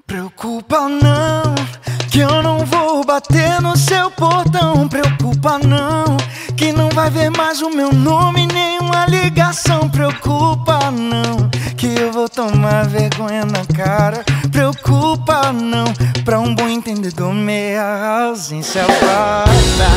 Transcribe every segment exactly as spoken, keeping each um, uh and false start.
Preocupa não, que eu não vou bater no seu portão. Preocupa não, que não vai ver mais o meu nome, nenhuma ligação. Preocupa não, que eu vou tomar vergonha na cara. Preocupa não, pra um bom entendedor meia ausência basta.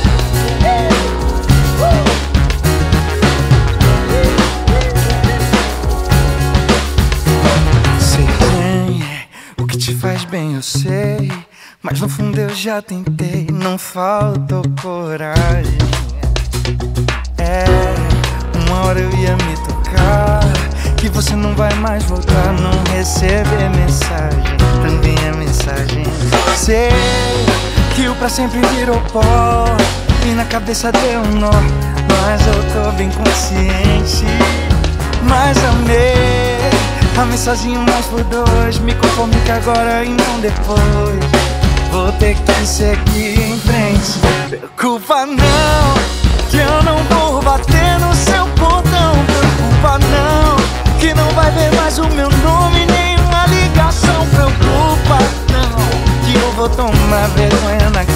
O que te faz bem eu sei, mas no fundo eu já tentei, não faltou coragem. É, uma hora eu ia me tocar, que você não vai mais voltar, não receber mensagem, também é mensagem. Sei que o pra sempre virou pó e na cabeça deu um nó, mas eu tô bem consciente, mas amei. Amei sozinho, mas por dois. Me conforme que agora e não depois. Vou ter que seguir em frente. Preocupa não, que eu não vou bater no seu portão. Preocupa não, que não vai ver mais o meu nome, nenhuma ligação. Preocupa não, que eu vou tomar vergonha na cara.